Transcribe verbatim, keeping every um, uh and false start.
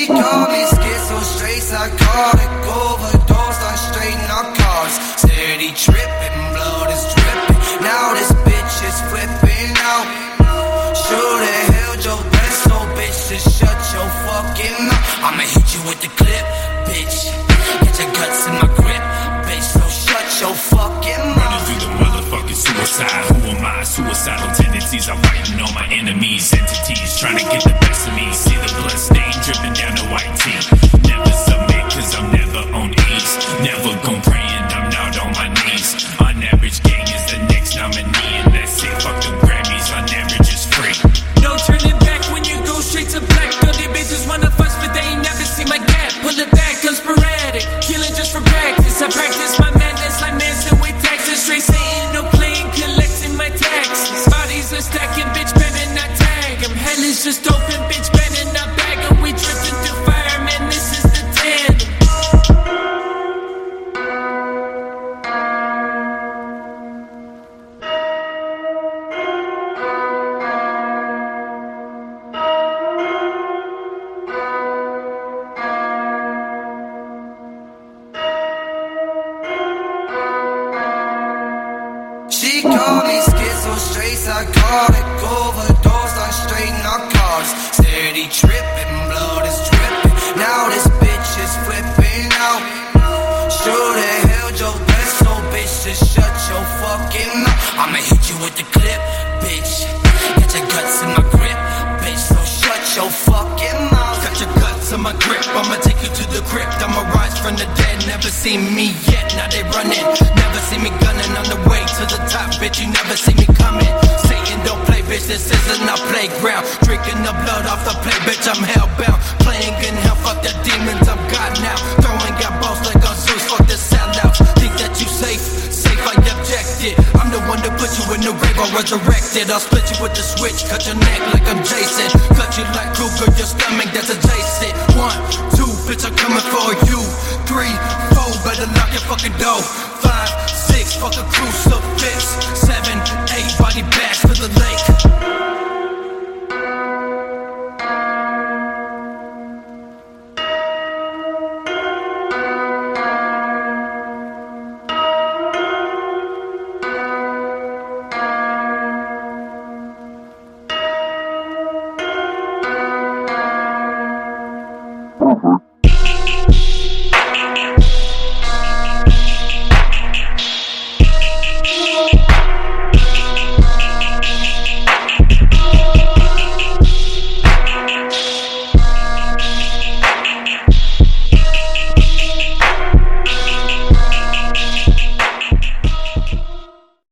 She called me schizo, straight psychotic, overdosed on straight narcotics. Steady tripping, blood is dripping. Now this bitch is flipping out. Should've held your breath, so bitch, just shut your fucking mouth. I'ma hit you with the clip, bitch. Get your guts in my grip, bitch, so shut your fucking mouth. Running through the motherfucking suicide. Who am I? Suicidal tendencies. I'm fighting all my enemies, entities, trying to get the best of me. See the blood stain dripping down the white tee. Never submit, cause I'm never on ease. Never gon' pray and I'm not on my knees. On average, gang is the next nominee, and that's it. Fuck the Grammys, on average is free. No turning back when you go straight to black. Dirty bitches wanna fuss, but they ain't never seen my gap. Pull it back, cause sporadic. Killing just for practice. I practice my madness like Manson with taxes. Straight saying no playing, collecting my taxes. Bodies are stacking, bitch, better not tag 'em. Hell is just open, bitch, better not bag 'em. We drifting through fire, man, this is the tandem. She called me schizo, straight psychotic, overdosed on straight narcotics. Steady tripping, blood is dripping. Now this bitch is flipping out. Should've held your breath, so bitch, just shut your fucking mouth. I'ma hit you with the clip, bitch. Get your guts in my grip, bitch, so shut your fucking mouth. Got your guts in my grip, I'ma take you to the crypt. I'ma rise from the dead, never seen me yet, now they running. Never see me gunning on the way to the top, bitch, you never see me coming. Satan don't play, bitch, this isn't our playground. Drinking the blood off the plate, bitch, I'm hellbound. Playing in hell, fuck the demons, I'm God now. Throwing out balls like on Zeus, fuck the sellouts. Think that you safe, safe, I objected. I'm the one to put you in the grave, I'll resurrect it. I'll split you with the switch, cut your neck like I'm Jason. Cut you like Kruger, your stomach, that's adjacent. One, two, bitch, I'm coming for you. Three, four, better lock your fucking door. Five, six, fuck a crucifix. Seven, eight, body bags for the left.